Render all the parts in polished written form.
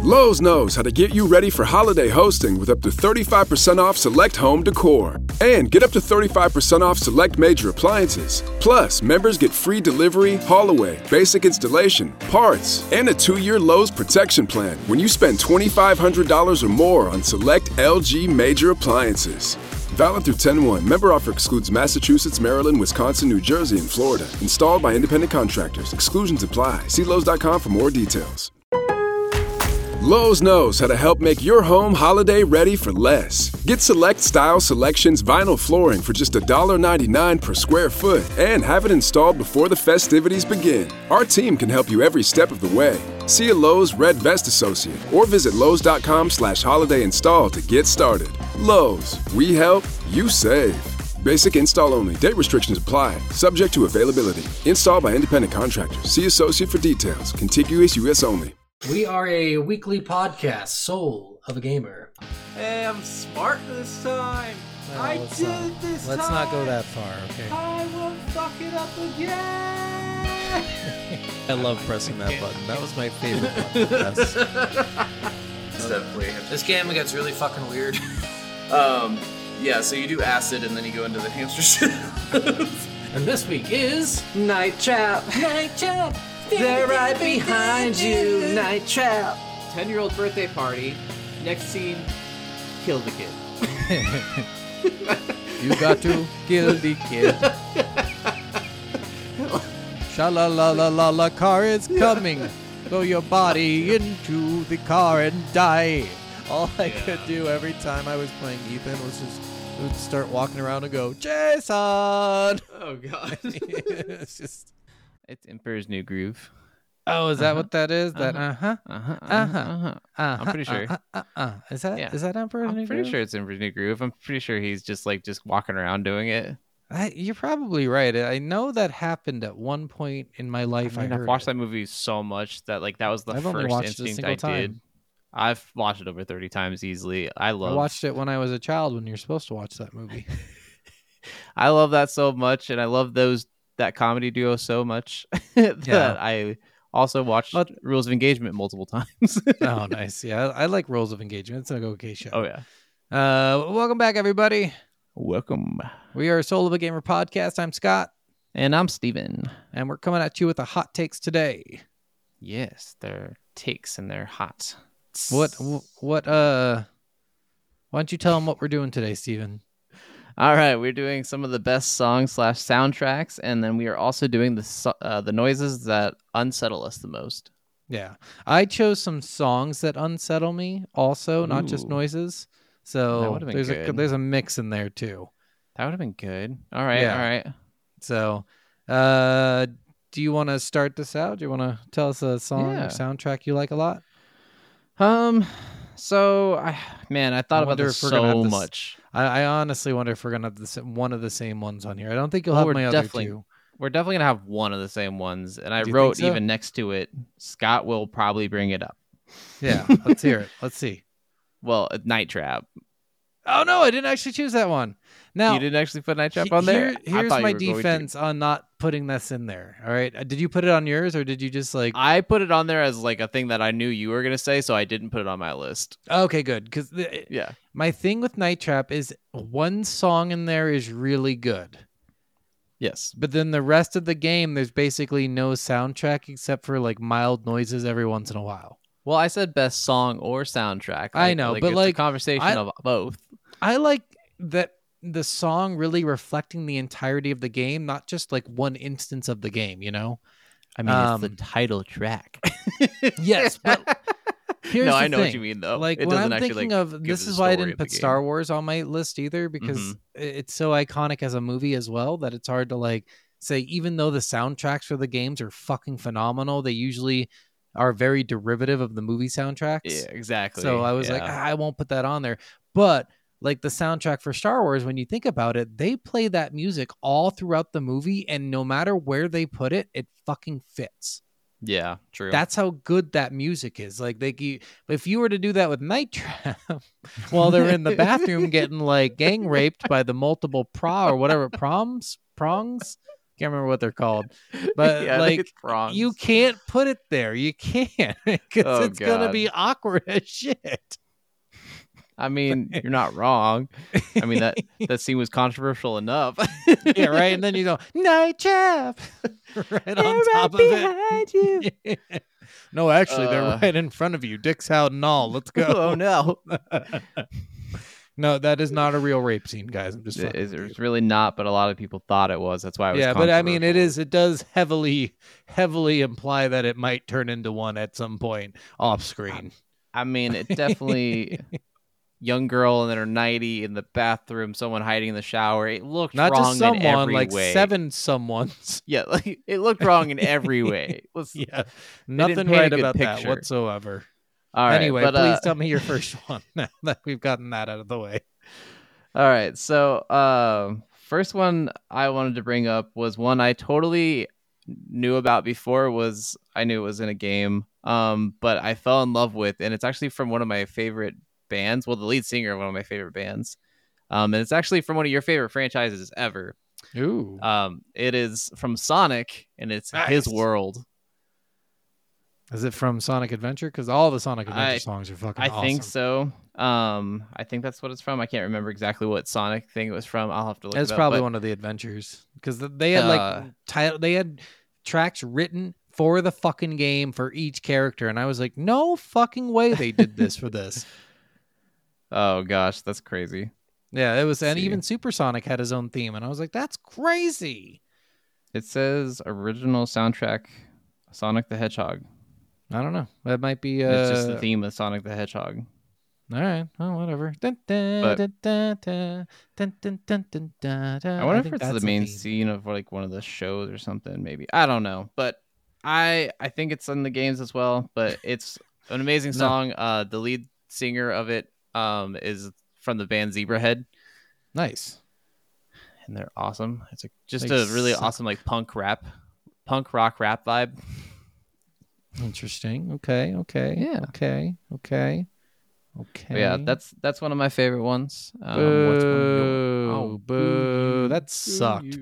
Lowe's knows how to get you ready for holiday hosting with up to 35% off select home decor. And get up to 35% off select major appliances. Plus, members get free delivery, haul away, basic installation, parts, and a 2-year Lowe's protection plan when you spend $2,500 or more on select LG major appliances. Valid through 10/1. Member offer excludes Massachusetts, Maryland, Wisconsin, New Jersey, and Florida. Installed by independent contractors. Exclusions apply. See Lowe's.com for more details. Lowe's knows how to help make your home holiday ready for less. Get Select Style Selections vinyl flooring for just $1.99 per square foot and have it installed before the festivities begin. Our team can help you every step of the way. See a Lowe's Red Vest associate or visit Lowe's.com/holiday install to get started. Lowe's, we help, you save. Basic install only. Date restrictions apply. Subject to availability. Installed by independent contractors. See associate for details. Contiguous U.S. only. We are a weekly podcast, Soul of a Gamer. Hey, I'm smart this time. No, I did it this time. Let's not go that far, okay? I won't fuck it up again. I love pressing that button. That was my favorite button. That's Definitely. This game gets really fucking weird. Yeah, so you do acid and then you go into the hamster shit. And this week is Night Trap. Night Trap. They're right behind you. Night Trap. 10-year-old birthday party. Next scene, kill the kid. you got to kill the kid. Sha-la-la-la-la-la, car is coming. Throw your body into the car and die. All I could do every time I was playing Ethan was just would start walking around and go, Jason! Oh, God. It's Emperor's New Groove. Oh, is that what that is? That I'm pretty sure. Is that Yeah. is that Emperor's New I'm pretty Groove? sure it's Emperor's New Groove. I'm pretty sure he's just walking around doing it. You're probably right. I know that happened at one point in my life. I've watched that movie so much that that was the I've only first watched it a instinct single I time. did. I've watched it over 30 times easily. I I watched it when I was a child. When you're supposed to watch that movie. I love that so much, and I love that comedy duo so much that I also watched Rules of Engagement multiple times. Oh, nice. Yeah, I like Rules of Engagement. It's an okay show. Oh yeah. Welcome back, everybody. Welcome. We are Soul of a Gamer podcast. I'm Scott, And I'm Steven. and we're coming at you with the hot takes today. Yes, they're takes and they're hot. What? Why don't you tell them what we're doing today, Steven? All right, we're doing some of the best songs / soundtracks, and then we are also doing the noises that unsettle us the most. Yeah, I chose some songs that unsettle me, also, not just Ooh. noises. That So would've been good. there's a mix in there too. That would have been good. All right, Yeah. all right. So, do you want to start this out? Do you want to tell us a song Yeah. or soundtrack you like a lot? So I thought about wonder this if we're gonna so have this- much. I honestly wonder if we're gonna have one of the same ones on here. I don't think you'll Well, have we're my other definitely- two. We're definitely gonna have one of the same ones, and I Do you wrote think so? even next to it. Scott will probably bring it up. Yeah, let's hear it. Let's see. Well, Night Trap. Oh no, I didn't actually choose that one. Now You didn't actually put Night Trap on there. I Here's thought you my were going to. defense on not putting this in there. All right, did you put it on yours or did you just like? I put it on there as a thing that I knew you were gonna say, so I didn't put it on my list. Okay, good. Because Yeah. my thing with Night Trap is one song in there is really good, Yes. but then the rest of the game there's basically no soundtrack except for like mild noises every once in a while. Well, I said best song or soundtrack. I know, but it's a conversation of both. I like that the song really reflecting the entirety of the game, not just like one instance of the game. You know? I mean, it's the title track. Yes, but here's no, the I know thing. what you mean, though. Like It when doesn't I'm actually, thinking of give this the is why I story didn't of the put game. Star Wars on my list either, because it's so iconic as a movie as well that it's hard to say, even though the soundtracks for the games are fucking phenomenal, they usually are very derivative of the movie soundtracks. Yeah, exactly. So I was like, I won't put that on there. But like the soundtrack for Star Wars, when you think about it, they play that music all throughout the movie, and no matter where they put it, it fucking fits. Yeah, true. That's how good that music is. Like if you were to do that with Night Trap while they're in the bathroom getting gang raped by the multiple prongs, Can't remember what they're called, but Yeah, I think like it's prawns. you can't put it there. You can't because Oh, it's gonna God. be awkward as shit. I mean, you're not wrong. I mean, that scene was controversial enough. Yeah, right. And then you go night trap right on top of it. you. No, actually, they're right in front of you. Dick's out and all. Let's go. Oh, no. No, that is not a real rape scene, guys. I'm just fucking with you. It's really not, but a lot of people thought it was. That's why it was Yeah, but I mean, controversial. it does heavily imply that it might turn into one at some point off screen. I mean, it definitely... Young girl in her nightie in the bathroom, someone hiding in the shower. It looked Not wrong just someone, in every like way. 7 someones. Yeah, like it looked wrong in every way. Yeah, nothing paint a right good about that picture. whatsoever. All right, Anyway, but, please tell me your first one now that we've gotten that out of the way. All right, so first one I wanted to bring up was one I totally knew about before. I knew it was in a game, but I fell in love with, and it's actually from one of my favorite bands. Well, the lead singer of one of my favorite bands, and it's actually from one of your favorite franchises ever. Ooh, It is from Sonic, and it's His World. Is it from Sonic Adventure? Because all the Sonic Adventure songs are fucking awesome. I think so. I think that's what it's from. I can't remember exactly what Sonic thing it was from. I'll have to look it up. It's probably one of the adventures because they had they had tracks written for the fucking game for each character, and I was like, no fucking way they did this for this. Oh gosh, that's crazy. Yeah, it was, and see. even Supersonic had his own theme, and I was like, that's crazy. It says original soundtrack, Sonic the Hedgehog. I don't know. That might be. It's just the theme of Sonic the Hedgehog. All right. Well, whatever. I wonder if it's the main scene of like one of the shows or something. Maybe I don't know, but I think it's in the games as well. But it's an amazing song. The lead singer of it is from the band Zebrahead. Nice. And they're awesome. It's just They a really suck. awesome like punk rock rap vibe. Interesting. Okay. Yeah. Okay. But yeah, that's one of my favorite ones. What's one of Boo. your... Boo. That sucked.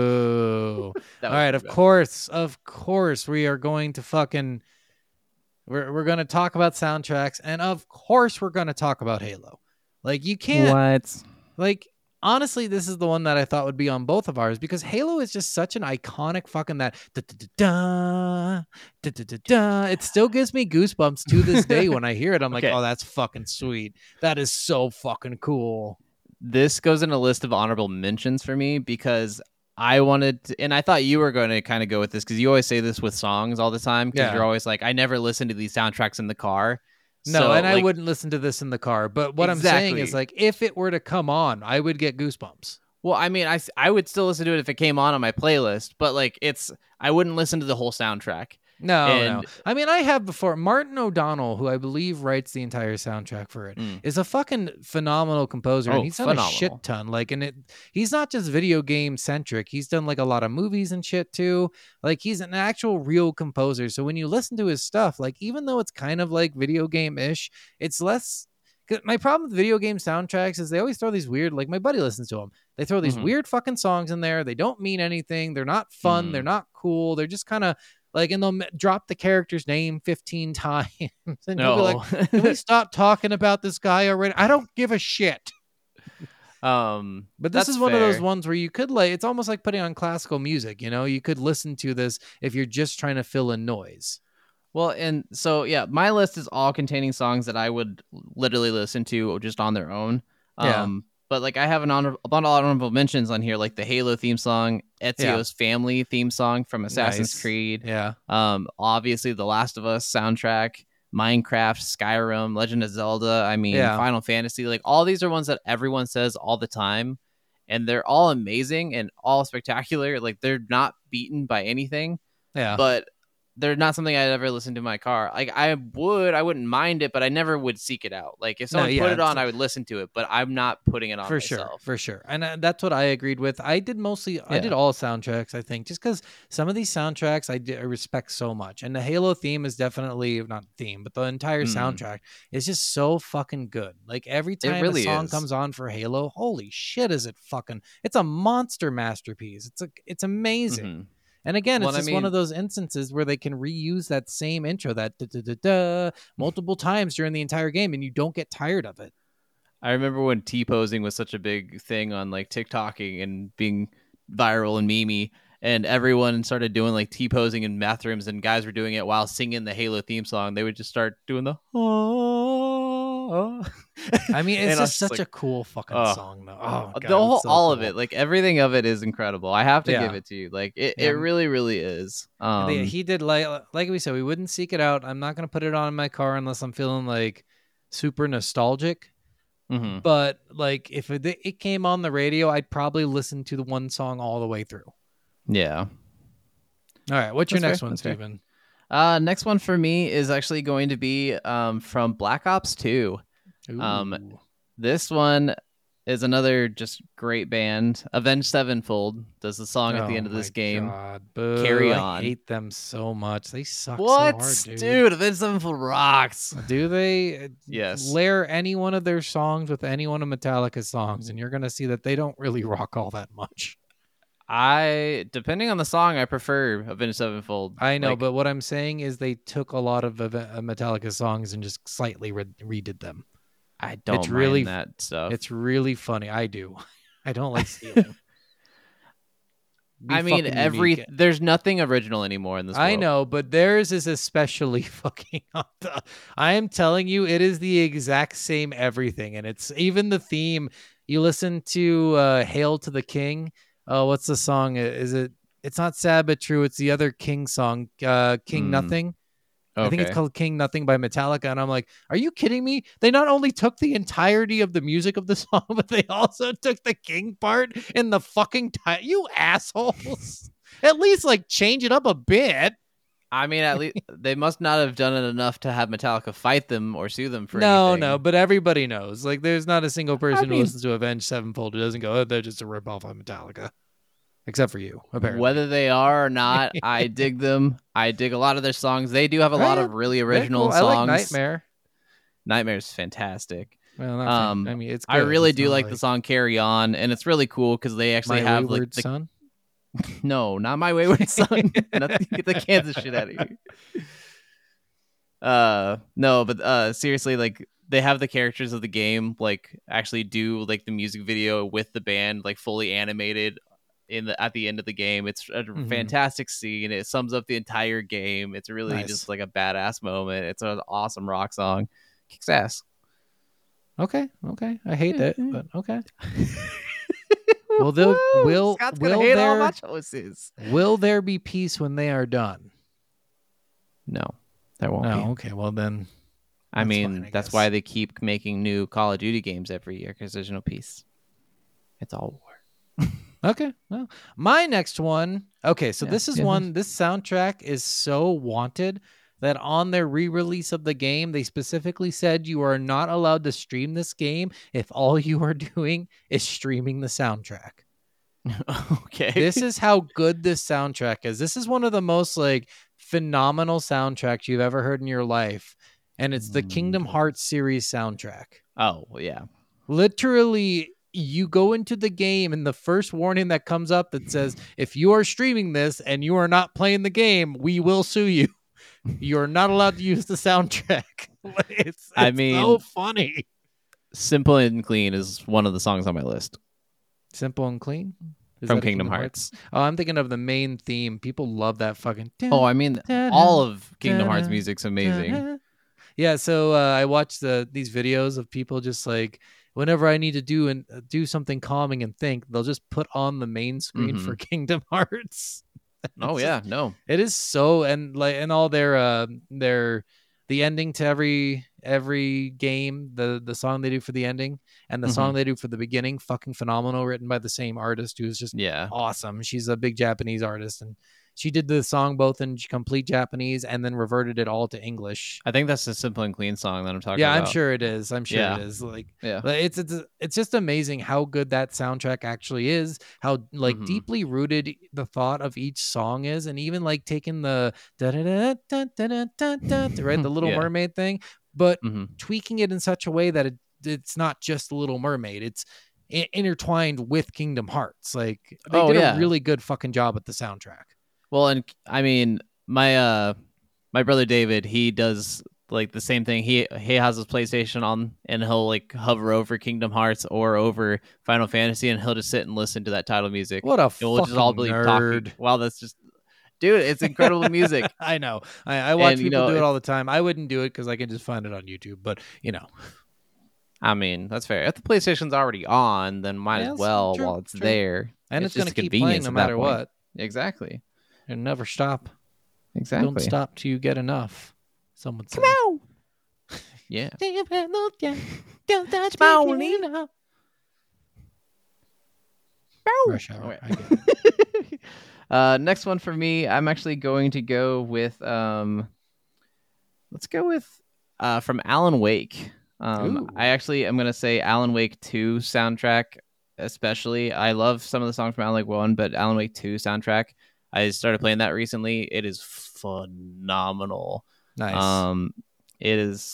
Boo. That All right. was Of course, we are going to fucking. We're going to talk about soundtracks, and of course, we're going to talk about Halo. Like you can't. What? Like, honestly, this is the one that I thought would be on both of ours because Halo is just such an iconic fucking that da-da-da-da, da-da-da-da. It still gives me goosebumps to this day when I hear it. I'm like, Okay. oh, that's fucking sweet. That is so fucking cool. This goes in a list of honorable mentions for me because I wanted to, and I thought you were going to kind of go with this because you always say this with songs all the time because Yeah. you're always like, I never listen to these soundtracks in the car. No, So, and I like, wouldn't listen to this in the car. But what I'm saying is, Exactly. like, if it were to come on, I would get goosebumps. Well, I mean, I would still listen to it if it came on my playlist, but like I wouldn't listen to the whole soundtrack. No. And- I mean, I have before. Martin O'Donnell, who I believe writes the entire soundtrack for it, is a fucking phenomenal composer. Oh, And he's done a phenomenal. shit ton. Like, he's not just video game centric. He's done like a lot of movies and shit too. Like, he's an actual real composer. So when you listen to his stuff, like, even though it's kind of like video game ish, it's less. 'Cause my problem with video game soundtracks is they always throw these weird, like my buddy listens to them. They throw these weird fucking songs in there. They don't mean anything. They're not fun. They're not cool. They're just kind of like, and they'll drop the character's name 15 times. And you'll be like, can we stop talking about this guy already? I don't give a shit. But this That's is one of those fair. ones where you could like, it's almost like putting on classical music. You know, you could listen to this if you're just trying to fill in noise. Well, and so yeah, my list is all containing songs that I would literally listen to just on their own. Yeah. But like I have a bunch of honorable mentions on here, like the Halo theme song, Ezio's Family theme song from Assassin's Nice. Creed. Yeah. Obviously the Last of Us soundtrack, Minecraft, Skyrim, Legend of Zelda. I mean, Yeah. Final Fantasy. Like all these are ones that everyone says all the time, and they're all amazing and all spectacular. Like they're not beaten by anything. Yeah. But they're not something I'd ever listen to in my car. Like I wouldn't mind it, but I never would seek it out. Like if someone put it on, I would listen to it, but I'm not putting it on myself. For sure. And that's what I agreed with. I did all soundtracks, I think, just because some of these soundtracks I respect so much. And the Halo theme is definitely, not theme, but the entire soundtrack is just so fucking good. Like every time a song comes on for Halo, holy shit, is it fucking, it's a monster masterpiece. It's amazing. Mm-hmm. And again, it's just one of those instances where they can reuse that same intro, that multiple times during the entire game, and you don't get tired of it. I remember when T-posing was such a big thing on like TikToking and being viral and memey, and everyone started doing like T-posing in bathrooms, and guys were doing it while singing the Halo theme song. They would just start doing the I mean, it's just such a cool fucking song, though. Oh, God, all of it, like everything of it is incredible. I have to give it to you. Like it really, really is. He did like we said, we wouldn't seek it out. I'm not gonna put it on in my car unless I'm feeling like super nostalgic. Mm-hmm. But like if it came on the radio, I'd probably listen to the one song all the way through. Yeah. All right. What's your next one, Steven? Next one for me is actually going to be from Black Ops 2. This one is another just great band. Avenged Sevenfold does the song at the end of this game. God, Carry On. I hate them so much. They suck so what? hard, Dude, Avenged Sevenfold rocks. Do they? Yes. Layer any one of their songs with any one of Metallica's songs, and you're going to see that they don't really rock all that much. Depending on the song, I prefer Avenged Sevenfold. I know, but what I'm saying is they took a lot of Metallica songs and just slightly redid them. I don't mind that stuff. It's really funny. I do. I don't like stealing. I mean, there's nothing original anymore in this world. I know, but theirs is especially fucking up. I am telling you, it is the exact same everything. And it's even the theme. You listen to Hail to the King. Oh, what's the song? It's not Sad But True. It's the other King song, King Nothing. Okay. I think it's called King Nothing by Metallica. And I'm like, are you kidding me? They not only took the entirety of the music of the song, but they also took the King part in the fucking title. You assholes. At least like change it up a bit. I mean, at least they must not have done it enough to have Metallica fight them or sue them for anything. No, but everybody knows. Like, there's not a single person who listens to Avenged Sevenfold who doesn't go, oh, they're just a ripoff of Metallica. Except for you, apparently. Whether they are or not, I dig them. I dig a lot of their songs. They do have a lot of really original songs. I like Nightmare. Nightmare's fantastic. Well, I mean, it's good. I really do like the song "Carry On," and it's really cool because they actually have like the Son? No, not My Wayward Son. Get the Kansas shit out of here. No, but seriously, like they have the characters of the game like actually do like the music video with the band like fully animated at the end of the game. It's a fantastic scene. It sums up the entire game. It's really just like a badass moment. It's an awesome rock song. Kicks ass. Okay. I hate it, but okay. Will there be peace when they are done? No, there won't be. Okay. Well then, I mean, that's why they keep making new Call of Duty games every year because there's no peace. It's all war. Okay. Well, my next one. Okay, so this soundtrack is so wanted that on their re-release of the game, they specifically said you are not allowed to stream this game if all you are doing is streaming the soundtrack. Okay. This is how good this soundtrack is. This is one of the most like phenomenal soundtracks you've ever heard in your life. And it's the Kingdom Hearts series soundtrack. Oh, yeah. Literally, you go into the game and the first warning that comes up that says, if you are streaming this and you are not playing the game, we will sue you. You're not allowed to use the soundtrack. It's so funny. Simple and Clean is one of the songs on my list. Simple and Clean? From Kingdom Hearts. Oh, I'm thinking of the main theme. People love that fucking... Oh, I mean, all of Kingdom Hearts music's amazing. Yeah, so I watched these videos of people just like, whenever I need to do something calming and think, they'll just put on the main screen for Kingdom Hearts. Oh yeah, no. It is so, and all the ending to every game, the song they do for the ending and the song they do for the beginning, fucking phenomenal, written by the same artist who's just awesome. She's a big Japanese artist, and she did the song both in complete Japanese and then reverted it all to English. I think that's the Simple and Clean song that I'm talking Yeah, about. I'm sure it is. I'm sure Yeah. it is. Like, Yeah. it's just amazing how good that soundtrack actually is. How like Mhm. deeply rooted the thought of each song is, and even like taking the da da da da da da da right, the Little Yeah. Mermaid thing, but Mhm. tweaking it in such a way that it's not just the Little Mermaid. It's intertwined with Kingdom Hearts. Like they did a really good fucking job at the soundtrack. Well, and I mean, my brother David, he does like the same thing. He has his PlayStation on, and he'll like hover over Kingdom Hearts or over Final Fantasy, and he'll just sit and listen to that title music. What a And we'll just all fucking be nerd. talking. Wow, that's just, dude, it's incredible music. I know. I watch And, you people know, do it it's- all the time. I wouldn't do it because I can just find it on YouTube. But you know, I mean, that's fair. If the PlayStation's already on, then might Yeah, as well true, while it's true. there. and it's just going to a keep playing convenience no at that matter point. what. Exactly. And never stop. Exactly. Don't stop till you get enough. Some would say. Yeah. Don't touch Rush Hour. Alright. I get it. Next one for me, I'm actually going to go with let's go with from Alan Wake. Ooh. I actually am gonna say Alan Wake 2 soundtrack, especially. I love some of the songs from Alan Wake 1, but Alan Wake 2 soundtrack, I started playing that recently. It is phenomenal. Nice. It is.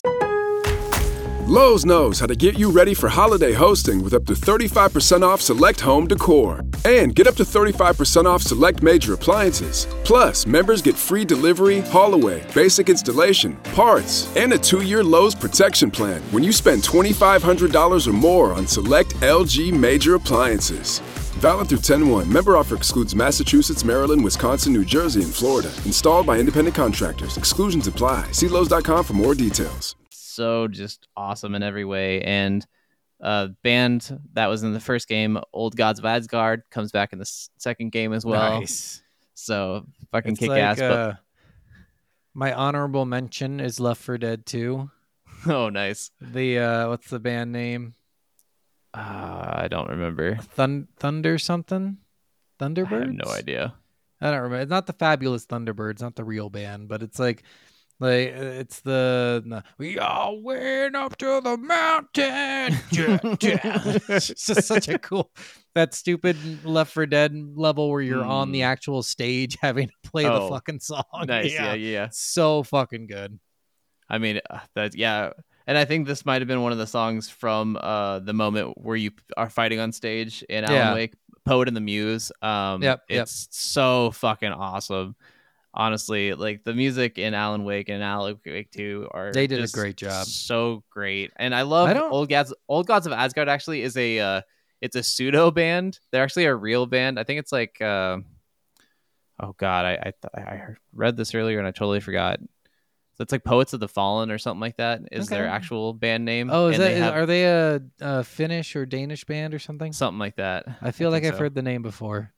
Lowe's knows how to get you ready for holiday hosting with up to 35% off select home decor. And get up to 35% off select major appliances. Plus, members get free delivery, haul away, basic installation, parts, and a 2-year Lowe's protection plan when you spend $2,500 or more on select LG major appliances. Valid through 10/1. Member offer excludes Massachusetts, Maryland, Wisconsin, New Jersey, and Florida. Installed by independent contractors. Exclusions apply. See Lowe's.com for more details. So just awesome in every way. And band that was in the first game, Old Gods of Asgard, comes back in the second game as well. Nice. So fucking It's kick like, ass. But my honorable mention is Left 4 Dead 2. oh, nice. The what's the band name? I don't remember. Thunder something? Thunderbirds? I have no idea. I don't remember. It's not the Fabulous Thunderbirds, not the real band, but it's like it's the we all went up to the mountain. It's just such a cool, that stupid Left 4 Dead level where you're on the actual stage having to play the Oh, fucking song. Nice. Yeah. So fucking good. I mean, yeah. And I think this might have been one of the songs from the moment where you are fighting on stage in Alan Wake, Poet and the Muse. It's so fucking awesome. Honestly, like the music in Alan Wake and Alan Wake 2 they did just a great job. So great. And I love Old Gods of Asgard actually is it's a pseudo band. They're actually a real band. I think it's like oh god, I read this earlier and I totally forgot. So it's like Poets of the Fallen or something like that is their actual band name. Oh, are they a Finnish or Danish band or something? Something like that. I feel like I've so. heard the name before.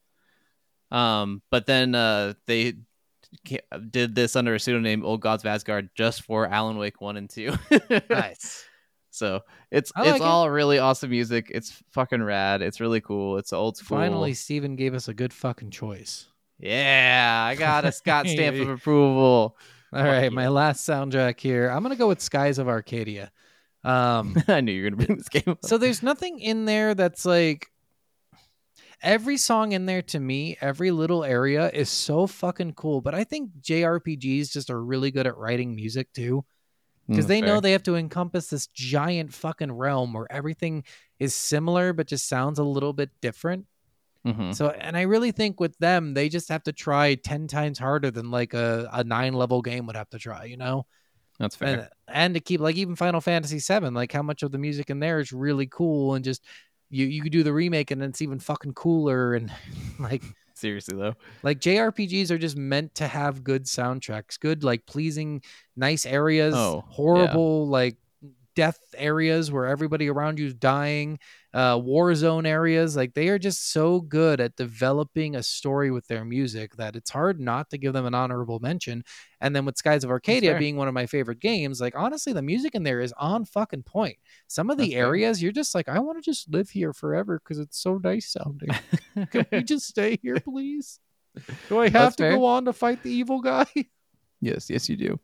But then they did this under a pseudonym, Old Gods of Asgard, just for Alan Wake 1 and 2. Nice. So it's like all really awesome music. It's fucking rad. It's really cool. It's old school. Finally, Steven gave us a good fucking choice. Yeah, I got a Scott stamp of approval. All right, my last soundtrack here. I'm gonna go with Skies of Arcadia. I knew you were gonna bring this game up. So there's nothing in there that's like, every song in there to me, every little area is so fucking cool. But I think JRPGs just are really good at writing music too, because they know they have to encompass this giant fucking realm where everything is similar but just sounds a little bit different. Mm-hmm. So, and I really think with them, they just have to try 10 times harder than like a 9-level game would have to try, you know? That's fair. And to keep, like, even Final Fantasy VII, like how much of the music in there is really cool, and just you could do the remake and it's even fucking cooler. And like, seriously though, like JRPGs are just meant to have good soundtracks, good, like, pleasing, nice areas, horrible, like, death areas where everybody around you is dying, war zone areas. Like, they are just so good at developing a story with their music that it's hard not to give them an honorable mention. And then with Skies of Arcadia being one of my favorite games, like, honestly, the music in there is on fucking point. Some of the areas you're just like, I want to just live here forever because it's so nice sounding. Can we just stay here, please? Do I have That's to fair. go on to fight the evil guy? Yes, you do.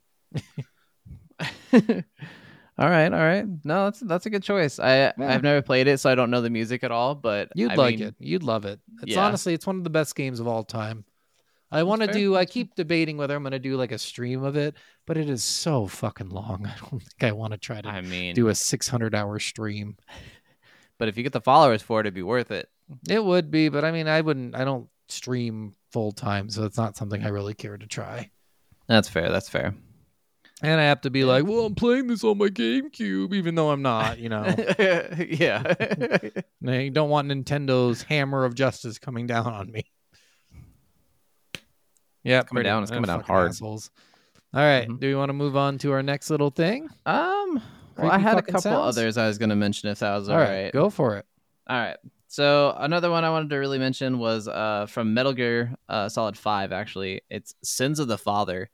All right. No, that's a good choice. I've never played it, so I don't know the music at all. But You'd like it. You'd love it. It's Yeah. honestly, it's one of the best games of all time. I want to fair. do. I keep debating whether I'm going to do like a stream of it, but it is so fucking long. I don't think I want to try to I mean, do a 600-hour stream. but if you get the followers for it, it'd be worth it. It would be, but I mean, I wouldn't. I don't stream full time, so it's not something I really care to try. That's fair. That's fair. And I have to be like, well, I'm playing this on my GameCube, even though I'm not. You know, Yeah. I don't want Nintendo's hammer of justice coming down on me. Yeah, coming down. It's coming down fucking hard. assholes. All right, Mhm. do we want to move on to our next little thing? Well, I Creepy had a fucking couple sounds? others I was going to mention if that was All right, go for it. All right. So another one I wanted to really mention was from Metal Gear Solid 5, actually. It's Sins of the Father.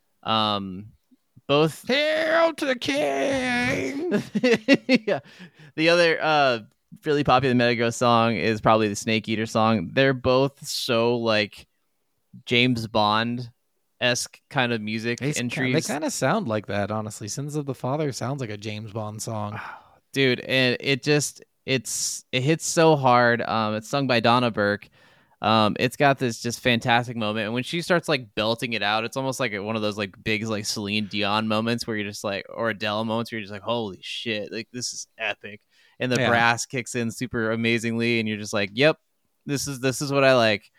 Both Hail to the king! yeah. The other really popular Metal Gear song is probably the Snake Eater song. They're both so like James Bond-esque kind of music entries. They kind of sound like that, honestly. Sins of the Father sounds like a James Bond song. Dude, and it hits so hard. It's sung by Donna Burke. It's got this just fantastic moment, and when she starts like belting it out, it's almost like one of those like big like Celine Dion moments where you're just like, or Adele moments where you're just like, holy shit, like this is epic, and the brass kicks in super amazingly, and you're just like, yep, this is what I like.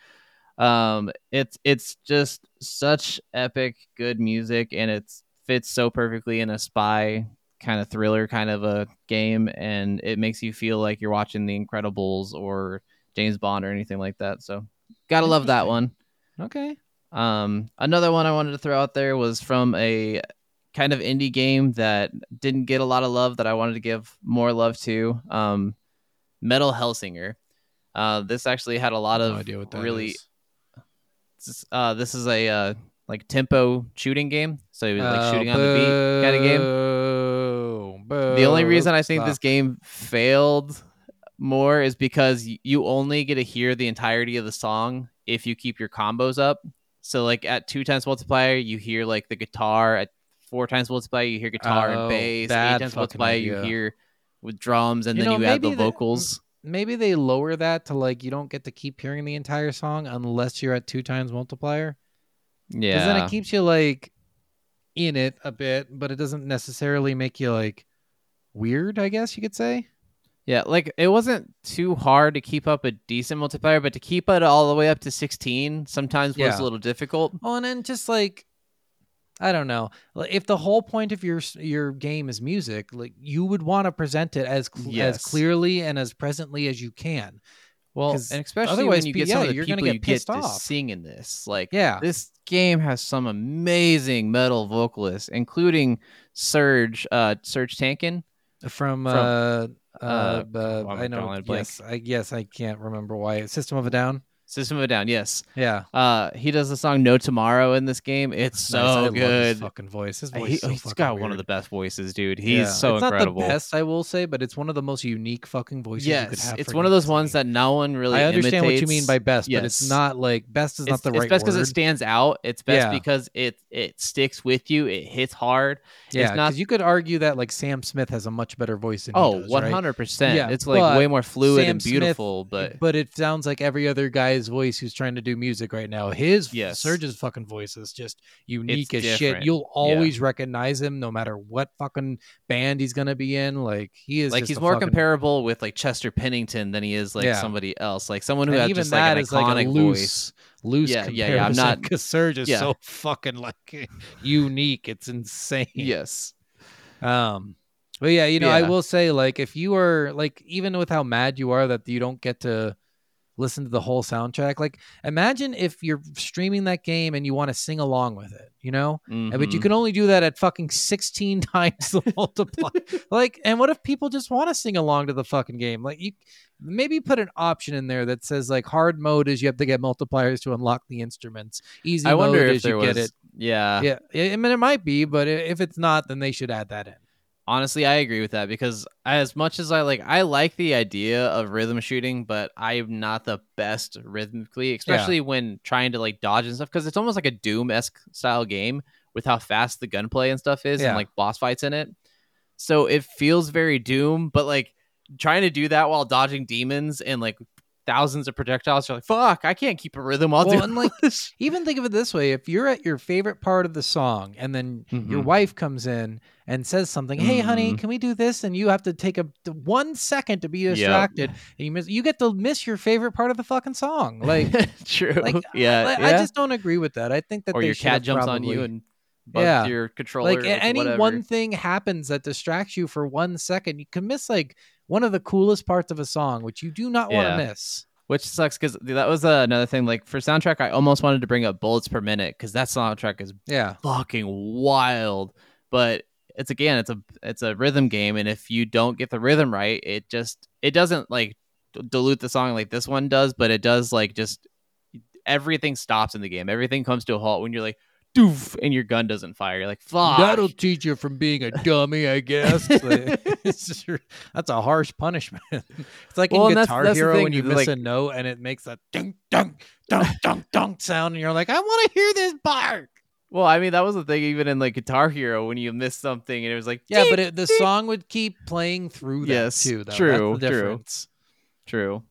It's just such epic good music, and it fits so perfectly in a spy kind of thriller kind of a game, and it makes you feel like you're watching The Incredibles or James Bond or anything like that. So gotta love that one. Okay. Another one I wanted to throw out there was from a kind of indie game that didn't get a lot of love that I wanted to give more love to. Metal Hellsinger. This actually had a lot No of idea what that really. is. This is a like tempo shooting game, so you're like shooting on the beat kind of game. The only reason I think this game failed more is because you only get to hear the entirety of the song if you keep your combos up. So like at 2 times multiplier, you hear like the guitar. At 4 times multiplier, you hear guitar and bass. 8 times multiplier, you hear with drums, and then you add the vocals. Maybe they lower that to like you don't get to keep hearing the entire song unless you're at 2 times multiplier. Yeah, because then it keeps you like in it a bit, but it doesn't necessarily make you like weird, I guess you could say. Yeah, like it wasn't too hard to keep up a decent multiplier, but to keep it all the way up to 16 sometimes was a little difficult. Oh, and then just like, I don't know, if the whole point of your game is music, like you would want to present it as clearly and as presently as you can. Well, and especially otherwise, when you get some of the you're people gonna you get get pissed to off. sing in this. Like, this game has some amazing metal vocalists, including Serge Tankin from I know. Yes, I can't remember why. System of a Down. System of a Down, yes. Yeah. He does the song No Tomorrow in this game. It's so good. Love his fucking voice. His voice he's got one of the best voices, dude. He's so incredible. It's not the best, I will say, but it's one of the most unique fucking voices you could have. It's one of those ones that no one really I understand imitates. what you mean by best, but it's not like best is not the right word. It's best because it stands out. It's best because it sticks with you. It hits hard. Yeah, because you could argue that like Sam Smith has a much better voice than he does, 100%. Yeah, it's like way more fluid Sam and beautiful. Smith, but it sounds like every other guy's voice who's trying to do music right now. Serge's fucking voice is just unique as shit. You'll always recognize him no matter what fucking band he's gonna be in. Like he is like he's more comparable with like Chester Pennington than he is like somebody else. Like someone who has even just that like an is like iconic a voice. Loose comparison. I'm not because Serge is so fucking like unique. It's insane. Yes. But yeah, I will say like if you are like even with how mad you are that you don't get to listen to the whole soundtrack, like imagine if you're streaming that game and you want to sing along with it, but you can only do that at fucking 16 times the multiplier. Like, and what if people just want to sing along to the fucking game? Like you maybe put an option in there that says like hard mode is you have to get multipliers to unlock the instruments. Easy mode is you get it. Yeah. I mean, it might be, but if it's not, then they should add that in. Honestly, I agree with that because as much as I like the idea of rhythm shooting, but I'm not the best rhythmically, especially when trying to like dodge and stuff, because it's almost like a Doom-esque style game with how fast the gunplay and stuff is and like boss fights in it. So it feels very Doom, but like trying to do that while dodging demons and like thousands of projectiles, you're like, fuck, I can't keep a rhythm while doing like this. Even think of it this way: if you're at your favorite part of the song, and then your wife comes in and says something, "Hey, honey, can we do this?" and you have to take 1 second to be distracted, and you get to miss your favorite part of the fucking song. Like, true, like, I just don't agree with that. I think that or they your cat jumps on you and bugs your controller. Like any whatever. one thing happens that distracts you for 1 second, you can miss like one of the coolest parts of a song, which you do not want to miss. Which sucks because that was another thing. Like for soundtrack, I almost wanted to bring up Bullets Per Minute because that soundtrack is fucking wild. But it's a rhythm game, and if you don't get the rhythm right, it doesn't like dilute the song like this one does, but it does like just everything stops in the game. Everything comes to a halt when you're like, doof, and your gun doesn't fire. You're like, fuck. That'll teach you from being a dummy, I guess. That's a harsh punishment. It's like in Guitar Hero when you miss a note and it makes a dunk, dunk, dunk, dunk, dunk sound, and you're like, I want to hear this part. Well, I mean, that was the thing even in like Guitar Hero when you missed something and it was like, but the song would keep playing through that too. Though. True, That's the difference. True.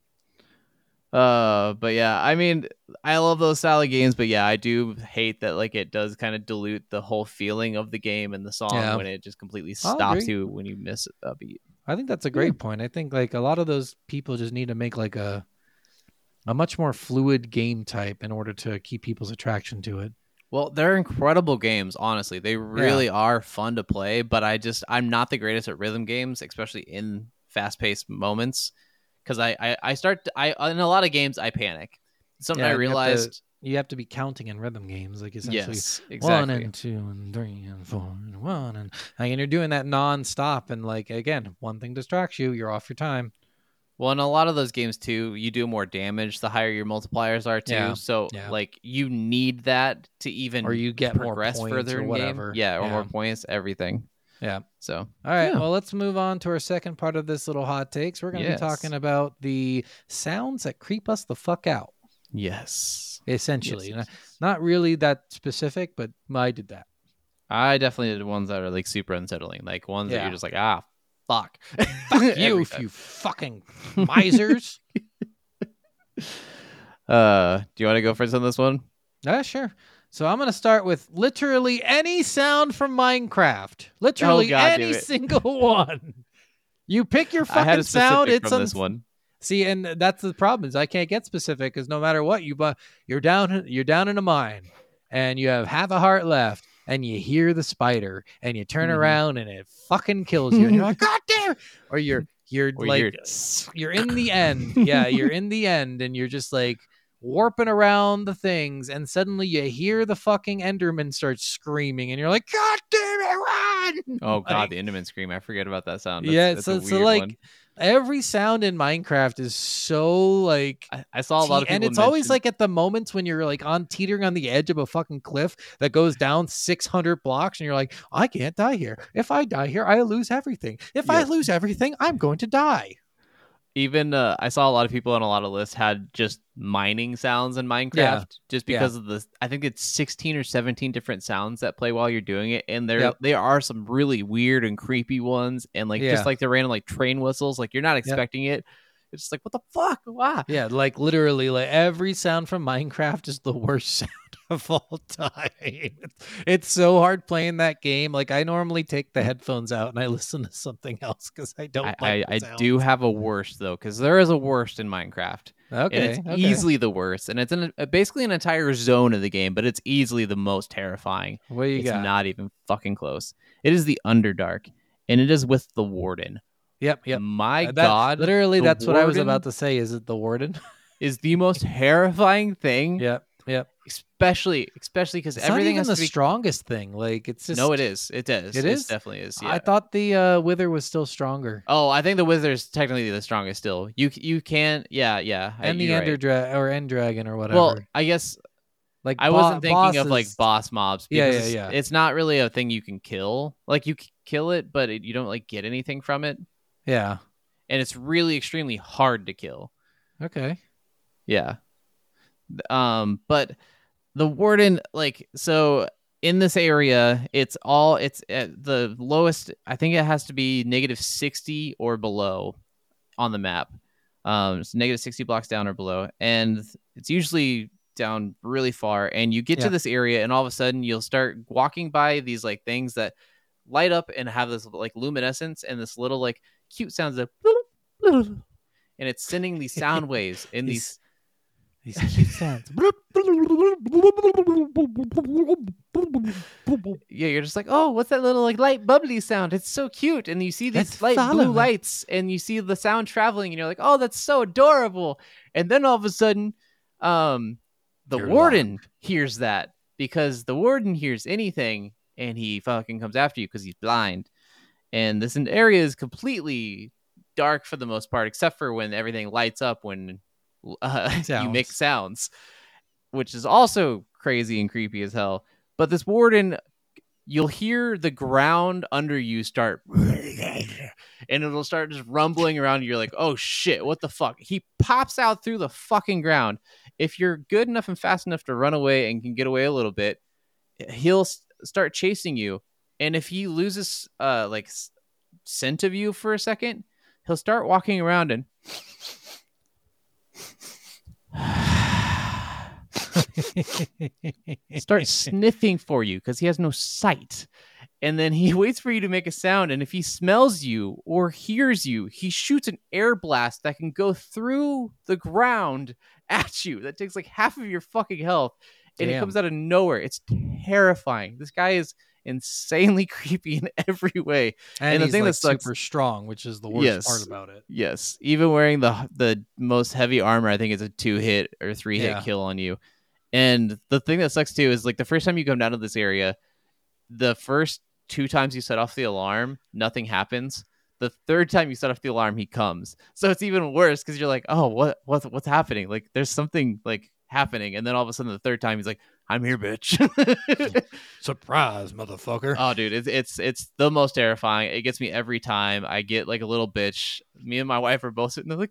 But yeah, I mean, I love those style of games, but yeah, I do hate that like it does kind of dilute the whole feeling of the game and the song when it just completely stops you when you miss a beat. I think that's a great point. I think like a lot of those people just need to make like a much more fluid game type in order to keep people's attraction to it. Well, they're incredible games, honestly. They really are fun to play, but I'm not the greatest at rhythm games, especially in fast-paced moments. Because I in a lot of games I panic. Something I realized you have to be counting in rhythm games, like essentially exactly. 1 and 2 and 3 and 4 and 1 and you're doing that non-stop, and like again, one thing distracts you, you're off your time. Well, in a lot of those games too, you do more damage the higher your multipliers are too. Yeah. So like you need that to even or you get progress more points further or whatever. Or more points, everything. Yeah. So, all right. Well, let's move on to our second part of this little hot takes. We're going to be talking about the sounds that creep us the fuck out. Yes. Essentially. Not really that specific, but I did that. I definitely did ones that are like super unsettling. Like ones that you're just like, fuck. Fuck you, you fucking misers. Do you want to go first on this one? Sure. So I'm going to start with literally any sound from Minecraft. Literally any single one. You pick your fucking I had a sound. It's from this one. See, and that's the problem is I can't get specific because no matter what you're down in a mine and you have half a heart left and you hear the spider and you turn around and it fucking kills you and you're like, God damn! Or you're in the end. Yeah, you're in the end and you're just like warping around the things, and suddenly you hear the fucking Enderman start screaming, and you're like, God damn it, run! Oh god, the Enderman scream! I forget about that sound. That's so like one. Every sound in Minecraft is so like I saw a lot of people, and it's always like at the moments when you're like teetering on the edge of a fucking cliff that goes down 600 blocks, and you're like, I can't die here. If I die here, I lose everything. If I lose everything, I'm going to die. Even I saw a lot of people on a lot of lists had just mining sounds in Minecraft just because of the I think it's 16 or 17 different sounds that play while you're doing it, and there are some really weird and creepy ones, and like just like the random like train whistles, like you're not expecting it. It's just like, what the fuck? Wow. Yeah, like literally like every sound from Minecraft is the worst sound of all time. It's so hard playing that game. Like I normally take the headphones out and I listen to something else because I don't like the sounds. do have a worst though, because there is a worst in Minecraft. Okay. And it's easily the worst, and it's basically an entire zone of the game, but it's easily the most terrifying. What you got? It's not even fucking close. It is the Underdark, and it is with the Warden. Yep. My God. Literally, that's what I was about to say. Is it the Warden? Is the most terrifying thing. Yep. Especially because everything not even has the strongest thing. Like it's just no, it is. It is. It is? Definitely is. Yeah. I thought the Wither was still stronger. Oh, I think the Wither is technically the strongest still. You can. Yeah. And the End Dragon or whatever. Well, I guess Like I wasn't thinking of like bosses. boss mobs Yeah, because yeah. it's not really a thing you can kill. Like you kill it, but you don't like get anything from it, Yeah. and it's really extremely hard to kill. Okay. Yeah. But the warden, like, so in this area, it's at the lowest. I think it has to be -60 or below on the map. It's -60 blocks down or below, and it's usually down really far. And you get to this area, and all of a sudden, you'll start walking by these like things that light up and have this like luminescence and this little like cute sounds of, and it's sending these sound waves in these cute sounds. Yeah, you're just like, oh, what's that little like light bubbly sound? It's so cute. And you see these Let's light follow blue it. lights, and you see the sound traveling, and you're like, oh, that's so adorable. And then all of a sudden, the You're warden hears that, because the warden hears anything, and he fucking comes after you because he's blind. And this area is completely dark for the most part, except for when everything lights up when you make sounds, which is also crazy and creepy as hell. But this warden, you'll hear the ground under you start, and it'll start just rumbling around you. You're like, oh shit, what the fuck? He pops out through the fucking ground. If you're good enough and fast enough to run away and can get away a little bit, he'll start chasing you. And if he loses like scent of you for a second, he'll start walking around and start sniffing for you because he has no sight. And then he waits for you to make a sound, and if he smells you or hears you, he shoots an air blast that can go through the ground at you. That takes like half of your fucking health, and it comes out of nowhere. It's terrifying. This guy is insanely creepy in every way. And the he's thing like that sucks, super strong, which is the worst part about it. Yes, even wearing the most heavy armor, I think it's a 2-hit or 3-hit kill on you. And the thing that sucks too is like the first time you come down to this area, the first 2 times you set off the alarm, nothing happens. The third time you set off the alarm, he comes. So it's even worse because you're like, oh, what's happening? Like there's something like happening, and then all of a sudden the third time he's like, I'm here, bitch. Surprise, motherfucker. Oh, dude, it's the most terrifying. It gets me every time. I get like a little bitch. Me and my wife are both sitting there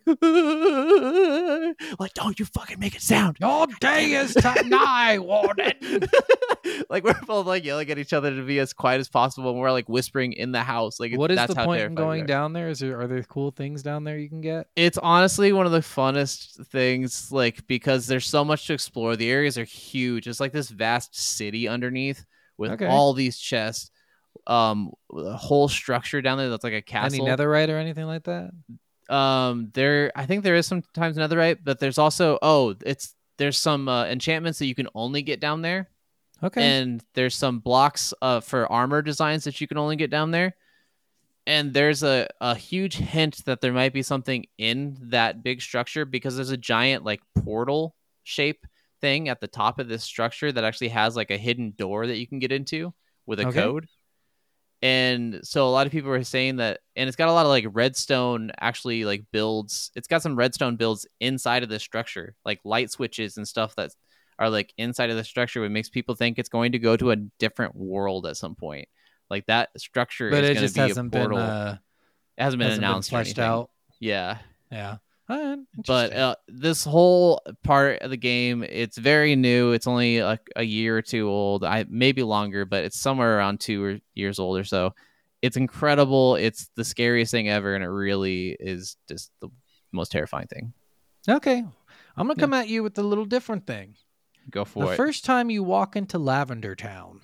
like don't you fucking make it sound. Your day is nigh, warden. Like we're both like yelling at each other to be as quiet as possible, and we're like whispering in the house. Like what is that's the how point in terrifying going down there? Are there cool things down there you can get? It's honestly one of the funnest things, like because there's so much to explore. The areas are huge. It's like this vast city underneath with all these chests. A whole structure down there that's like a castle. Any netherite or anything like that? I think there is sometimes netherite, but there's also there's some enchantments that you can only get down there. Okay. And there's some blocks for armor designs that you can only get down there. And there's a huge hint that there might be something in that big structure, because there's a giant like portal shape thing at the top of this structure that actually has like a hidden door that you can get into with a code. And so a lot of people are saying that, and it's got a lot of like redstone actually like builds. It's got some redstone builds inside of this structure, like light switches and stuff that are like inside of the structure, which makes people think it's going to go to a different world at some point. Like that structure is going to be a portal. It hasn't been announced or anything. Out. Yeah. But this whole part of the game, it's very new. It's only like a year or two old. Maybe longer, but it's somewhere around 2 years old or so. It's incredible. It's the scariest thing ever, and it really is just the most terrifying thing. Okay. I'm going to come at you with a little different thing. Go for it. The first time you walk into Lavender Town.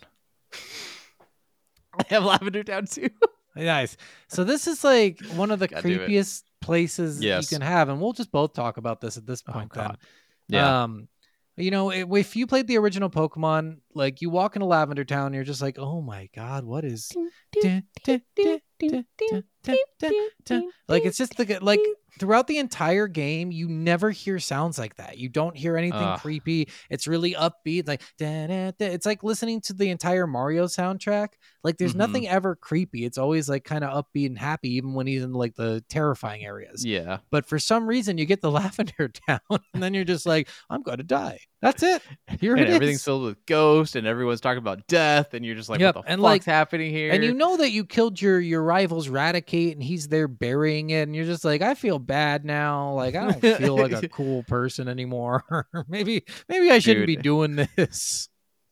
I have Lavender Town too. Nice. So this is like one of the creepiest places you can have, and we'll just both talk about this at this point. Then, you know, if you played the original Pokemon, like you walk into Lavender Town, you're just like, oh my god, what is? Like it's just like throughout the entire game, you never hear sounds like that. You don't hear anything creepy. It's really upbeat. Like it's like listening to the entire Mario soundtrack. Like there's nothing ever creepy. It's always like kind of upbeat and happy, even when he's in like the terrifying areas. Yeah. But for some reason, you get the lavender down, and then you're just like, I'm gonna die. That's it. Here it is. Everything's filled with ghosts, and everyone's talking about death, and you're just like, what the fuck's happening here? And you know that you killed your rival's Raticate, and he's there burying it, and you're just like, I feel bad now. Like I don't feel like a cool person anymore. maybe I shouldn't be doing this.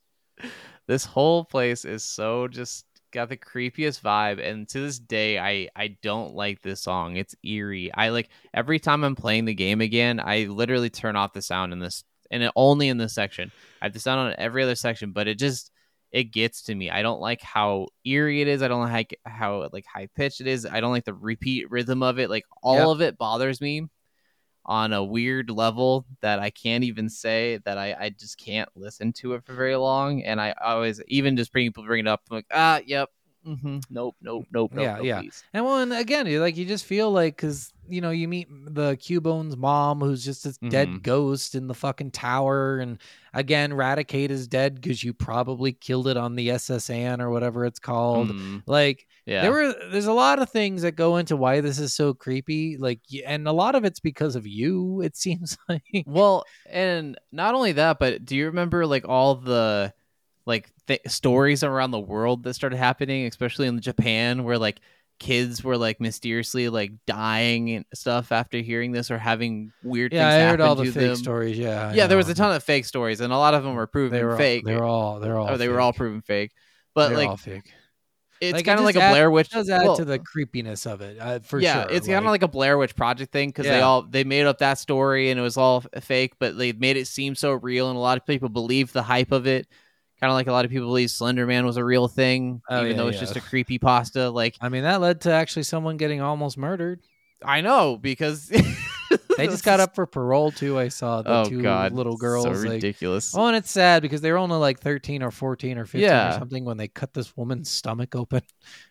This whole place is so just got the creepiest vibe, and to this day I don't like this song. It's eerie. I like every time I'm playing the game again, I literally turn off the sound in this, and only in this section. I have the sound on every other section, but it gets to me. I don't like how eerie it is. I don't like how like high pitched it is. I don't like the repeat rhythm of it. Like all of it bothers me on a weird level that I can't even say that I just can't listen to it for very long. And I always, even just people bring it up, I'm like, yep. Nope. Yeah. Please. And well, and again, you just feel like, because you meet the Cubone's mom, who's just this dead ghost in the fucking tower, and again, Raticate is dead because you probably killed it on the SS Anne or whatever it's called. Like, there's a lot of things that go into why this is so creepy. Like, and a lot of it's because of you. It seems like. Well, and not only that, but do you remember like all the stories around the world that started happening, especially in Japan, where like kids were like mysteriously like dying and stuff after hearing this, or having weird things happen to them? I heard all the fake stories. Yeah, there was a ton of fake stories, and a lot of them were proven fake. They were all proven fake. But they're like all fake. It's kind of like a Blair Witch. It does add to the creepiness of it, for sure. Yeah, it's kind of like a Blair Witch Project thing, because they made up that story and it was all fake, but they made it seem so real, and a lot of people believed the hype of it. Kind of like a lot of people believe Slender Man was a real thing, even though it's just a creepypasta. Like, I mean, that led to actually someone getting almost murdered. I know, because they just got up for parole too. I saw the two little girls. So ridiculous. And it's sad because they were only like 13 or 14 or 15 or something when they cut this woman's stomach open.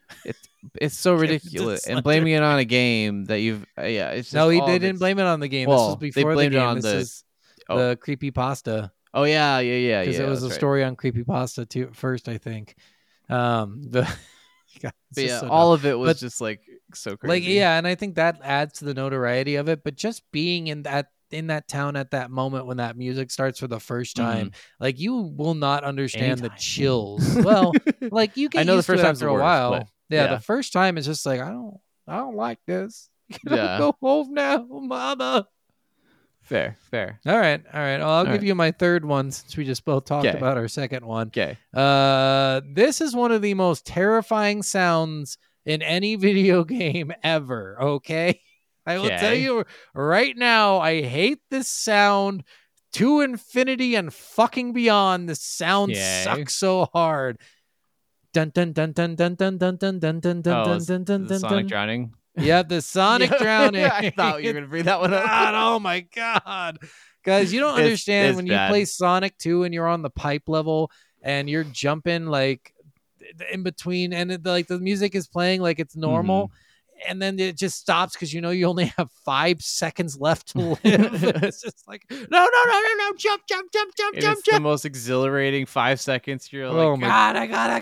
It's so ridiculous, and blaming it on a game that you've it's just they didn't blame it on the game. This was before the game. This is the creepypasta. Oh yeah. Because it was a story on creepypasta too first, I think. All of it was just like so crazy. And I think that adds to the notoriety of it. But just being in that town at that moment when that music starts for the first time, like you will not understand the chills. Well, like you get used to it after a while. The first time it's just like I don't like this. Go home now, mama. Fair. All right. Well, I'll give you my third one since we just both talked about our second one. Okay. This is one of the most terrifying sounds in any video game ever. Okay. I will tell you right now, I hate this sound to infinity and fucking beyond. The sound sucks so hard. Dun dun dun dun dun dun dun dun dun dun dun dun dun dun. Sonic drowning. Yeah, the Sonic drowning. I thought you were going to bring that one up. Oh my God. Guys, you don't understand when you play Sonic 2 and you're on the pipe level and you're jumping like in between, and the music is playing like it's normal. And then it just stops because you only have 5 seconds left to live. It's just like, no, jump. It's the most exhilarating 5 seconds. You're like, oh my God, I gotta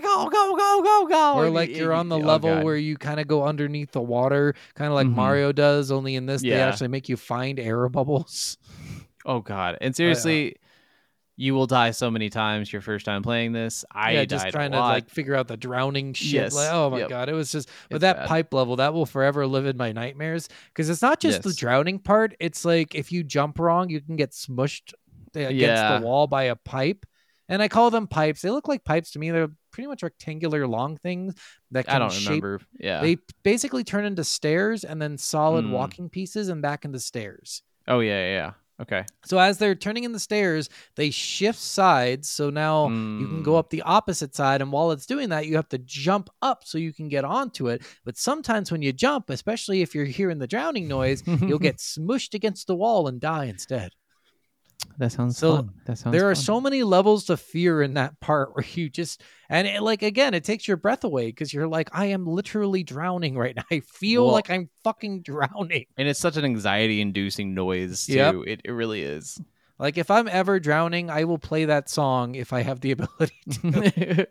go. Or like you're on the level where you kind of go underneath the water, kind of like Mario does, only in this, they actually make you find air bubbles. Oh God. And seriously, you will die so many times your first time playing this. I just died trying a lot. to figure out the drowning shit. Yes. Like, oh my God, it was just. But that pipe level, that will forever live in my nightmares, because it's not just the drowning part. It's like if you jump wrong, you can get smushed against the wall by a pipe. And I call them pipes. They look like pipes to me. They're pretty much rectangular long things that can remember. Yeah. They basically turn into stairs and then solid walking pieces and back into stairs. Oh yeah. Okay. So as they're turning in the stairs, they shift sides. So now you can go up the opposite side. And while it's doing that, you have to jump up so you can get onto it. But sometimes when you jump, especially if you're hearing the drowning noise, you'll get smushed against the wall and die instead. That sounds So fun. That sounds there are fun. so many levels to fear in that part where you just like again, it takes your breath away because you're like, I am literally drowning right now. I feel Well- like I'm fucking drowning. And it's such an anxiety-inducing noise too. Yep. It really is. Like if I'm ever drowning, I will play that song if I have the ability to.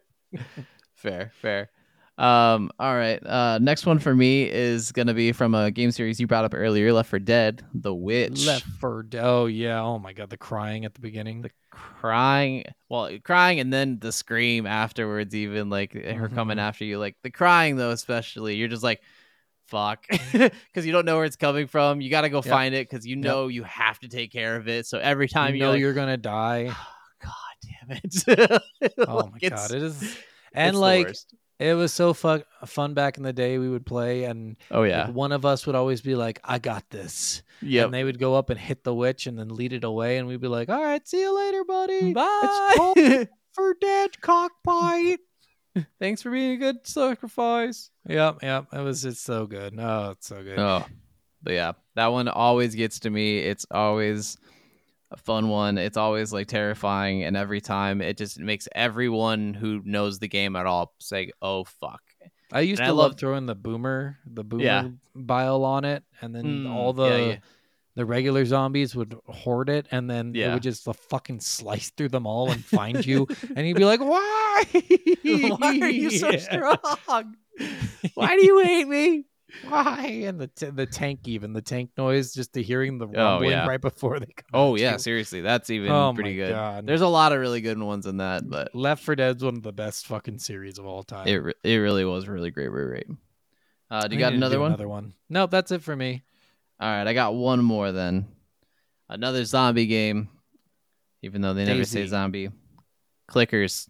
Fair. All right. Next one for me is gonna be from a game series you brought up earlier, Left 4 Dead, The Witch. Left 4 Dead. Oh yeah. Oh my god, the crying at the beginning. Crying and then the scream afterwards, even like her coming after you. Like the crying though, especially, you're just like, fuck, because you don't know where it's coming from. You got to go find it because you know you have to take care of it. So every time you know like, you're gonna die. God damn it! Oh my Like, god, it is. And it's the like worst. it was so fun back in the day. We would play, and Oh yeah, like, one of us would always be like, "I got this." yep. And they would go up and hit the witch, and then lead it away, and we'd be like, "All right, see you later, buddy. Bye. It's called for dead cockbite." Thanks for being a good sacrifice. Yep. It's so good. Oh, it's so good. Oh, but yeah, that one always gets to me. It's always a fun one. It's always like terrifying, and every time it just makes everyone who knows the game at all say, "Oh fuck." I used And to I love love- throwing the boomer Yeah. bile on it, and then all yeah. the regular zombies would hoard it, and then it Yeah. would just fucking slice through them all and find you, and you'd be like, "Why? Why are you so Yeah. strong? Why do you hate me? Why?" And the tank noise, just to hearing the rumbling yeah. right before they come. Oh at yeah, you. seriously, that's even Oh pretty my good. God. There's a lot of really good ones in that, but Left 4 Dead's one of the best fucking series of all time. it really was really great. Do you I got need to another do one? Another one. Nope, that's it for me. All right, I got one more then. Another zombie game, even though they never say DayZ. zombie. Clickers,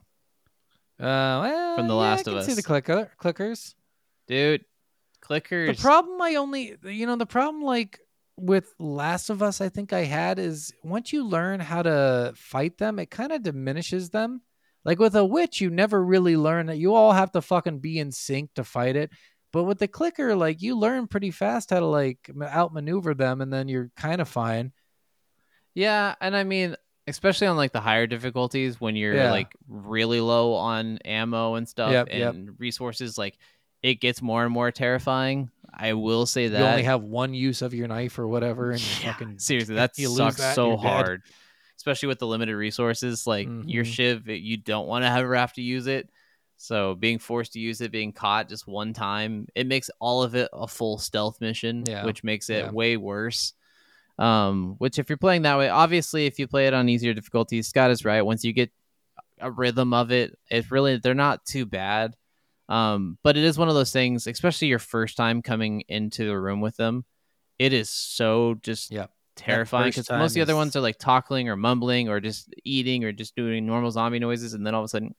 Well, From The yeah, Last I of can see Us. the clickers. dude. The Clickers. problem the problem like with Last of Us, I think I had is once you learn how to fight them, it kind of diminishes them. Like with a witch, you never really learn that you all have to fucking be in sync to fight it. But with the clicker, like you learn pretty fast how to like outmaneuver them, and then you're kind of fine. Yeah, and I mean, especially on like the higher difficulties when you're Yeah. like really low on ammo and stuff Yep, and resources, like it gets more and more terrifying. I will say that You only have one use of your knife or whatever, and you're Yeah, fucking seriously, that you lose sucks that, so you're dead. hard, especially with the limited resources. Like your Mhm. shiv, you don't want to ever have to use it. So being forced to use it, being caught just one time, it makes all of it a full stealth mission, Yeah. which makes it Yeah. way worse. Which if you're playing that way, obviously, if you play it on easier difficulties, Scott is right. Once you get a rhythm of it, they're not too bad. But it is one of those things, especially your first time coming into the room with them. It is so just Yep. terrifying first because time most of the other is- ones are like talking or mumbling or just eating or just doing normal zombie noises, and then all of a sudden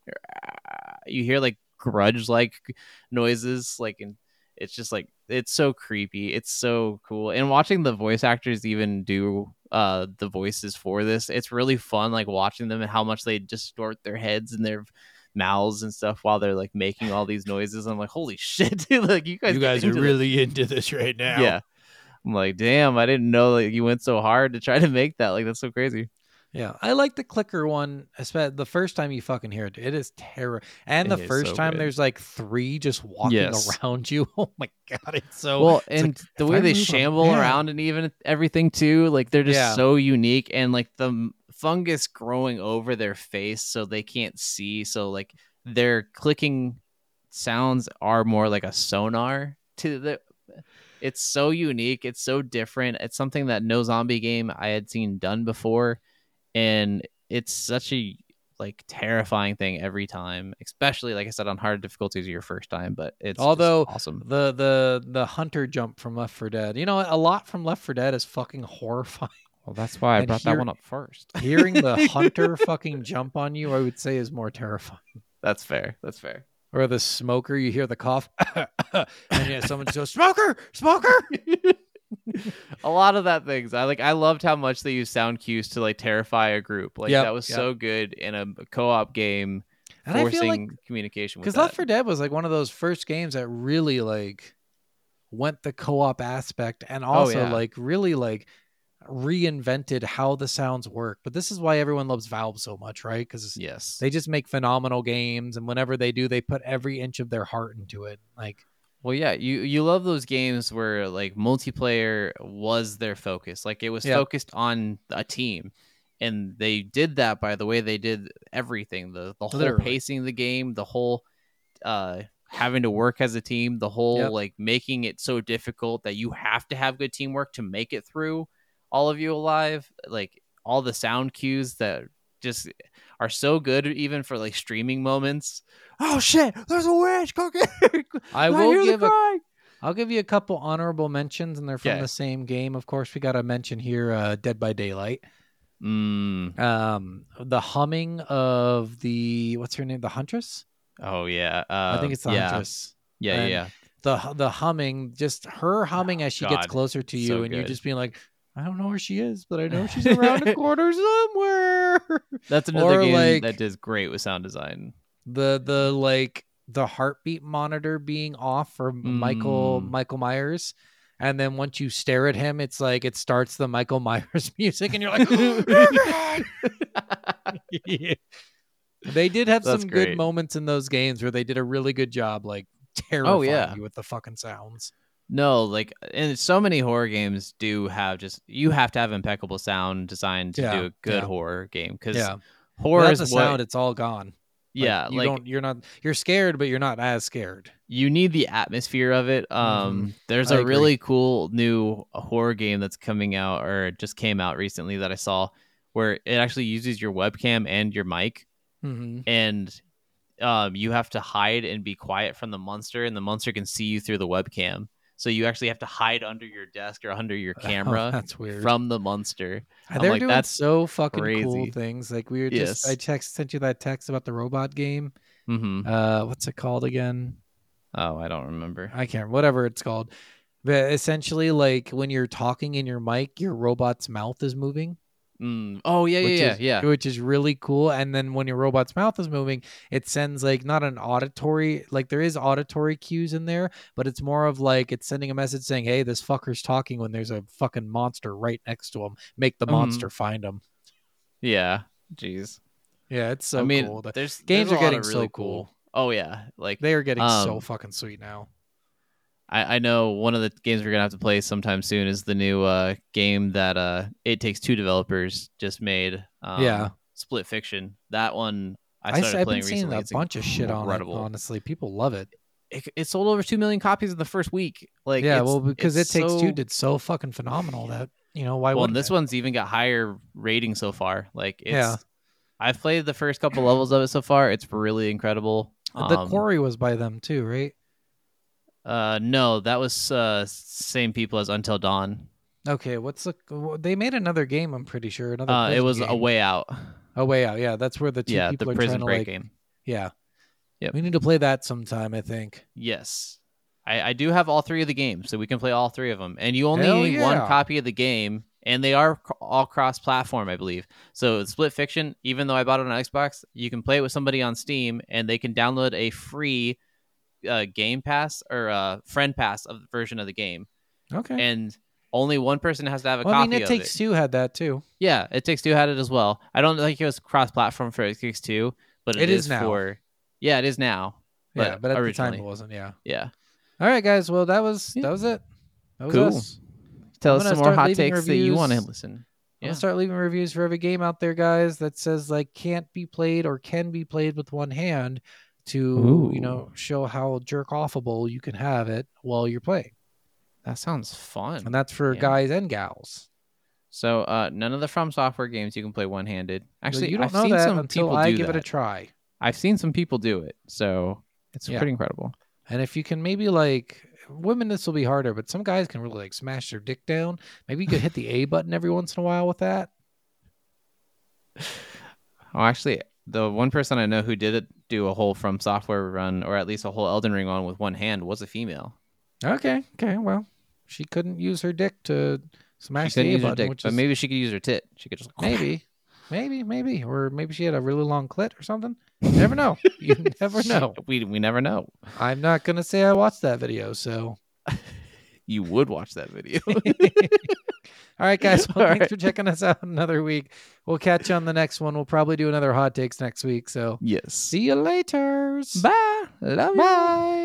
you hear like grudge like noises, like, and it's just like it's so creepy. It's so cool, and watching the voice actors even do the voices for this, it's really fun. Like watching them and how much they distort their heads and their mouths and stuff while they're like making all these noises. I'm like, holy shit, dude, like you guys are get into this. really into this right now. Yeah. I'm like, damn, I didn't know like you went so hard to try to make that. Like, that's so crazy. Yeah, I like the clicker one. Especially the first time you fucking hear it, it is terror. And It the is first so time good. there's like 3 just walking Yes. around you. Oh my god, it's so Well, it's and like, the if way I they move, I'm shamble dead. around and even everything too, like they're just Yeah. so unique, and like the fungus growing over their face so they can't see. So like their clicking sounds are more like a sonar to the. It's so unique. It's so different. It's something that no zombie game I had seen done before, and it's such a like terrifying thing every time, especially like I said on hard difficulties your first time. But it's just Although awesome. the hunter jump from Left 4 Dead, you know, a lot from Left 4 Dead is fucking horrifying. Well, that's why I and brought here- that one up first. Hearing the hunter fucking jump on you, I would say, is more terrifying. That's fair. That's fair. Or the smoker, you hear the cough, and yeah, someone just goes, "Smoker, smoker." A lot of that things. I loved how much they use sound cues to like terrify a group. Like Yep, that was yep. so good in a co-op game, And I feel like forcing communication with because that. Left 4 Dead was like one of those first games that really like went the co-op aspect, and also yeah. like really like reinvented how the sounds work. But this is why everyone loves Valve so much, right? Because Yes. they just make phenomenal games, and whenever they do, they put every inch of their heart into it. Like, Well, yeah, you love those games where like multiplayer was their focus. Like it was focused on a team. And they did that by the way they did everything. The whole Literally. pacing of the game, the whole having to work as a team, the whole like making it so difficult that you have to have good teamwork to make it through all of you alive. Like all the sound cues that just are so good even for like streaming moments. Oh shit, there's a witch cooking. I'll give you a couple honorable mentions, and they're from the same game. Of course, we got to mention here Dead by Daylight. The humming of the what's her name? The Huntress? Oh yeah. I think it's the Huntress. Yeah. The humming, just her humming as she gets closer to you, so and good. you're just being like, I don't know where she is, but I know she's around the corner somewhere. That's another game like, that does great with sound design. The heartbeat monitor being off for Michael Myers. And then once you stare at him, it's like it starts the Michael Myers music, and you're like, oh, God. Yeah. They did have some good moments in those games where they did a really good job, like terrifying you with the fucking sounds. No, like, and so many horror games do have you have to have impeccable sound design to do a good horror game, because horror is the sound, it's all gone. Yeah, you're scared, but you're not as scared. You need the atmosphere of it. There's a really cool new horror game that's coming out, or just came out recently, that I saw, where it actually uses your webcam and your mic, and you have to hide and be quiet from the monster, and the monster can see you through the webcam. So you actually have to hide under your desk or under your camera that's weird. From the monster. They're doing that's so fucking crazy. Cool things. Like we were just, I sent you that text about the robot game. What's it called again? Oh, I don't remember. I can't. Whatever it's called. But essentially, like when you're talking in your mic, your robot's mouth is moving. Oh yeah. Which is really cool. And then when your robot's mouth is moving, it sends like not an auditory, like there is auditory cues in there, but it's more of like it's sending a message saying, "Hey, this fucker's talking," when there's a fucking monster right next to him. Make the monster find him. Yeah. Jeez. Yeah, it's so cool. Games are getting so cool. Oh yeah, like they are getting so fucking sweet now. I know one of the games we're gonna have to play sometime soon is the new game that It Takes Two developers just made. Split Fiction. That one I started playing recently. I've been seeing a bunch of shit on it. Honestly, people love it. It sold over 2 million copies in the first week. Like because It Takes Two did so fucking phenomenal that why? Well, and this one's even got higher rating so far. Like I've played the first couple levels of it so far. It's really incredible. The Quarry was by them too, right? No, that was same people as Until Dawn. Okay, they made another game, I'm pretty sure. Another it was game. A Way Out. A Way Out, yeah. That's where the two people the are prison trying break to game. Yeah. Yep. We need to play that sometime, I think. Yes. I do have all three of the games, so we can play all three of them. And you only need one copy of the game, and they are all cross-platform, I believe. So Split Fiction, even though I bought it on Xbox, you can play it with somebody on Steam, and they can download a free Game Pass or Friend Pass of the version of the game. Okay. And only one person has to have a copy of it. It Takes Two had that too. Yeah, It Takes Two had it as well. I don't think it was cross-platform for It Takes Two, but it is now. Yeah, it is now. But at the time it wasn't. Yeah. Yeah. All right, guys. Well, that was it. That was cool. Us. Tell us some more hot takes that you want to listen. I'm gonna start leaving reviews for every game out there, guys, that says like can't be played or can be played with one hand, to show how jerk offable you can have it while you're playing. That sounds fun. And that's for guys and gals. So none of the From Software games you can play one-handed. Actually, you don't I've know seen that some until people I do give that. it a try. I've seen some people do it, so it's pretty incredible. And if you can maybe like women, this will be harder, but some guys can really like smash their dick down. Maybe you could hit the A button every once in a while with that. Oh, actually, the one person I know who did do a whole From Software run, or at least a whole Elden Ring on with one hand, was a female. Okay. Well, she couldn't use her dick to smash the A button, but maybe she could use her tit. She could just maybe, or maybe she had a really long clit or something. You never know. You never know. We never know. I'm not gonna say I watched that video, so you would watch that video. All right, guys. Well, All thanks for checking us out another week. We'll catch you on the next one. We'll probably do another hot takes next week. So Yes. see you later. Bye. Love you. Bye.